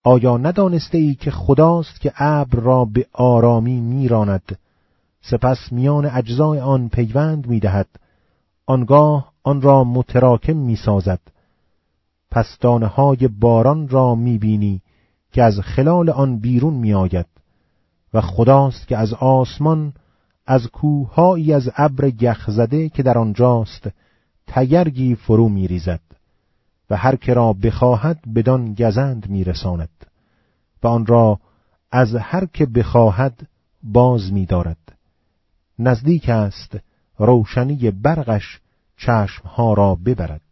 آیا ندانسته ای که خداست که ابر را به آرامی میراند، سپس میان اجزای آن پیوند میدهد، آنگاه آن را متراکم میسازد. پس دانه‌های باران را میبینی که از خلال آن بیرون میآید، و خداست که از آسمان، از کوه‌هایی از ابر یخزده که در آنجاست تگرگی فرو میریزد و هر که را بخواهد بدان گزند میرساند و آن را از هر که بخواهد باز می‌دارد. نزدیک است روشنی برقش چشمها را ببرد.